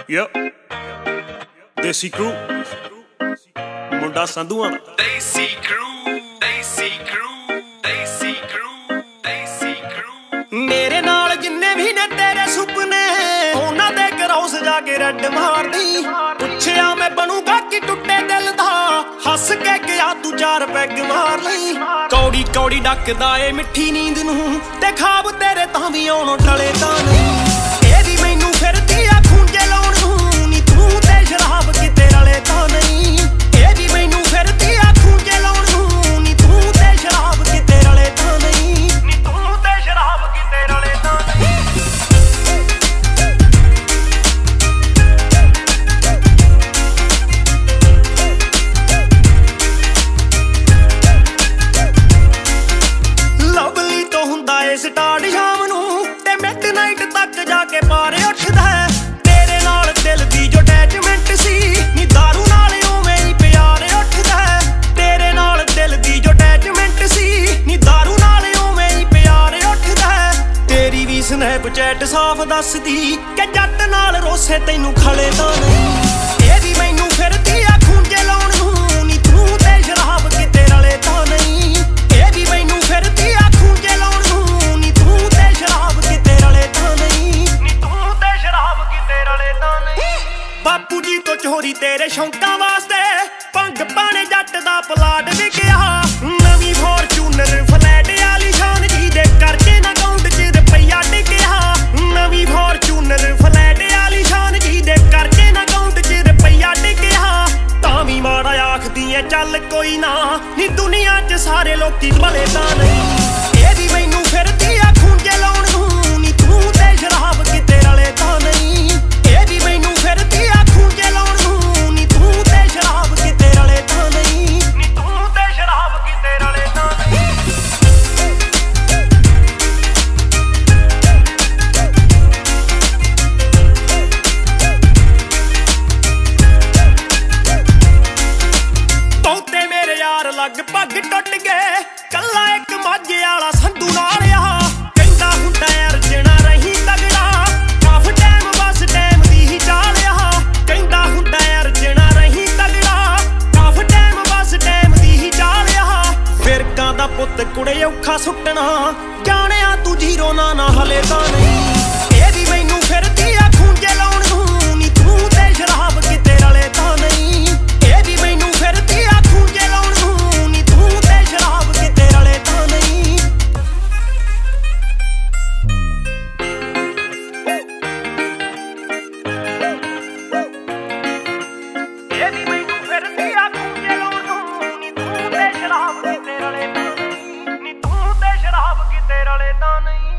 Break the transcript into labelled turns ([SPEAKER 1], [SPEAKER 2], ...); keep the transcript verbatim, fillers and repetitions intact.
[SPEAKER 1] Yep. Desi crew. ਮੁੰਡਾ ਸੰਧੂਆਂ ਦਾ
[SPEAKER 2] Desi crew, Desi crew, Desi crew, Desi crew।
[SPEAKER 3] ਮੇਰੇ ਨਾਲ ਜਿੰਨੇ ਵੀ ਨੇ ਤੇਰੇ ਸੁਪਨੇ ਉਹਨਾਂ ਦੇ ਕਰੌਸ ਜਾ ਕੇ ਰੱਡ ਮਾਰਦੀ। ਪੁੱਛਿਆ ਮੈਂ ਬਣੂਗਾ ਕਿ ਟੁੱਟੇ ਦਿਲ ਦਾ, ਹੱਸ ਕੇ ਗਿਆ ਤੂੰ ਚਾਰ ਪੈਗ ਮਾਰ ਲਈ। ਕੌੜੀ ਕੌੜੀ ਡੱਕਦਾ ਏ ਮਿੱਠੀ ਨੀਂਦ ਨੂੰ, ਤੇ ਖਾਬ ਤੇਰੇ ਤਾਂ ਵੀ ਆਉਣੋਂ ਟਲੇ ਤਾਂ ਨਹੀਂ। ਇਹ ਵੀ ਮੈਨੂੰ ਫਿਰਦੀ ਆ ਖੂੰਜੇ ਲਾਉਣ ਨੂੰ, ਨੀ ਤੂੰ ਤੇ ਸ਼ਰਾਬ ਕਿਤੇ ਰਲੇ ਤਾਂ ਨਹੀਂ। ਇਹ ਵੀ ਮੈਨੂੰ ਫਿਰਦੀ ਆ ਖੂੰਜੇ ਲਾਉਣ ਨੂੰ, ਨੀ ਤੂੰ ਤੇ ਸ਼ਰਾਬ ਕਿਤੇ ਰਲੇ ਤਾਂ ਨਹੀਂ। ਨੀ ਤੂੰ ਤੇ ਸ਼ਰਾਬ ਕਿਤੇ ਰਲੇ ਤਾਂ ਨਹੀਂ। ਲਵਲੀ ਤੋਂ ਹੁੰਦਾ ਏ ਸਟਾਰਟ ਸ਼ਾਮ ਨੂੰ, ਤੇ ਮਿਡਨਾਈਟ ਤੱਕ ਜਾ ਕੇ ਪਾਰ ਉੱਠਦਾ ਹੈ। ਤੇਰੇ ਨਾਲ ਦਿਲ ਦੀ ਜੋ ਅਟੈਚਮੈਂਟ ਸੀ, ਨੀ ਦਾਰੂ ਨਾਲ ਉਵੇਂ ਹੀ ਪਿਆਰ ਉੱਠਦਾ ਹੈ। ਤੇਰੇ ਨਾਲ ਦਿਲ ਦੀ ਜੋ ਅਟੈਚਮੈਂਟ ਸੀ, ਨੀ ਦਾਰੂ ਨਾਲ ਉਵੇਂ ਹੀ ਪਿਆਰ ਉੱਠਦਾ ਹੈ। ਤੇਰੀ ਵੀ ਸਨੈਪਚੈਟ ਸਾਫ਼ ਦੱਸਦੀ ਕਿ ਜੱਟ ਨਾਲ ਰੋਸੇ ਤੈਨੂੰ ਖਲੇ ਤਾਂ ਨਹੀਂ। ਇਹ ਵੀ ਮੈਨੂੰ ਫਿਰਦੀ ਆ ਖੂੰਜੇ ਲਾਉਣ ਨੂੰ, ਨੀ ਤੂੰ ਤੇ ਸ਼ਰਾਬ ਕਿਤੇ ਰਲੇ ਤਾਂ ਨਹੀਂ। ਇਹ ਵੀ ਮੈਨੂੰ ਫਿਰਦੀ ਆ ਖੂੰਜੇ ਲਾਉਣ ਨੂੰ, ਨੀ ਤੂੰ ਤੇ ਸ਼ਰਾਬ ਕਿਤੇ ਰਲੇ ਤਾਂ ਨਹੀਂ। ਨੀ ਤੂੰ ਤੇ ਸ਼ਰਾਬ ਕਿਤੇ ਰਲੇ ਤਾਂ ਨਹੀਂ। ਬਾਪੂ ਜੀ ਤੋਂ ਚੋਰੀ ਤੇਰੇ ਸ਼ੌਂਕਾਂ ਵਾਸਤੇ ਭੰਗ ਪਾਣੇ ਜੱਟ ਦਾ ਪਲਾਟ ਵਿਕਿਆ। ਨਵੀਂ ਫੋਰਚੂਨਰ ਫਲੈਟ ਵਾਲੀ ਸ਼ਾਨ ਜੀ ਦੇ ਕਰਕੇ ਨਾ ਅਕਾਊਂਟ 'ਚ ਰੁਪਈਆ ਟਿਕਿਆ। ਨਵੀਂ ਫੋਰਚੂਨਰ ਫਲੈਟ ਵਾਲੀ ਸ਼ਾਨ ਜੀ ਦੇ ਕਰਕੇ ਨਾ ਅਕਾਊਂਟ 'ਚ ਰੁਪਈਆ ਟਿਕਿਆ। ਤਾਂ ਵੀ ਮਾੜਾ ਆਖਦੀ ਐ ਚੱਲ ਕੋਈ ਨਾ, ਨੀ ਦੁਨੀਆ 'ਚ ਸਾਰੇ ਲੋਕੀ ਭਲੇ ਤਾਂ ਨਹੀਂ। ਇਹ ਵੀ ਮੈਨੂੰ ਫਿਰਦੀ ਆ ਖੂੰਜੇ ਲਾਉਣ ਨੂੰ, ਨੀ ਤੂੰ ਤੇ ਸ਼ਰਾਬ ਕਿਤੇ ਰਲੇ ਤਾਂ ਨਹੀਂ। ਇਹ ਵੀ ਮੈਨੂੰ ਫਿਰਦੀ ਆ ਖੂੰਜੇ ਲਾਉਣ ਨੂੰ, ਨੀ ਤੂੰ ਤੇ ਸ਼ਰਾਬ ਕਿਤੇ ਰਲੇ ਤਾਂ ਨਹੀਂ। ਨੀ ਤੂੰ ਤੇ ਸ਼ਰਾਬ ਕਿਤੇ ਰਲੇ ਤਾਂ ਨਹੀਂ। ਬਹੁਤੇ ਮੇਰੇ ਯਾਰ ਲਗਭਗ ਟੁੱਟ ਗਏ, ਕੱਲਾ ਇੱਕ ਮਾਝੇ ਵਾਲਾ ਸੰਧੂ ਨਾਲ ਆ। ਕਹਿੰਦਾ ਹੁੰਦਾ ਅਰਜਣਾ ਰਹੀ ਤਗੜਾ, ਕਾਫ ਟਾਈਮ ਬਸ ਟਾਈਮ ਦੀ ਹੀ ਚਾਲ ਆ। ਕਹਿੰਦਾ ਹੁੰਦਾ ਅਰਜਣਾ ਰਹੀ ਤਗੜਾ, ਕਾਫ ਟਾਈਮ ਬਸ ਟਾਈਮ ਦੀ ਹੀ ਚਾਲ ਆ। ਫਿਰਕਾਂ ਦਾ ਪੁੱਤ ਕੁੜੇ ਔਖਾ ਸੁੱਟਣਾ, ਜਾਣਿਆ ਤੂੰ ਜੀਰੋ ਨਾ ਨਾ ਹਲੇ ਤਾਂ ਨਹੀਂ। ਇਹ ਵੀ ਮੈਨੂੰ ਫਿਰਦੀ ਆ ਖੂੰਜੇ ਲਾਉਣ ਨੂੰ, ਨੀ ਤੂੰ ਤੇ ਸ਼ਰਾਬ ਕਿਤੇ ਰਲੇ ਤਾਂ ਨਹੀਂ। ਇਹ ਵੀ ਮੈਨੂੰ ਫਿਰਦੀ ਆ ਖੂੰਜੇ ਲਾਉਣ ਨੂੰ, ਨੀ ਤੂੰ ਤੇ ਸ਼ਰਾਬ ਕਿਤੇ ਰਲੇ ਤਾਂ ਨਹੀਂ। ਇਹ ਵੀ ਮੈਨੂੰ ਫਿਰਦੀ ਆ ਖੂੰਜੇ ਲਾਉਣ ਨੂੰ, ਨੀ ਤੂੰ ਤੇ ਸ਼ਰਾਬ ਕਿਤੇ ਰਲੇ ਤਾਂ ਨਹੀਂ। ਨੀ ਤੂੰ ਤੇ ਸ਼ਰਾਬ ਕਿਤੇ ਰਲੇ ਤਾਂ ਨਹੀਂ।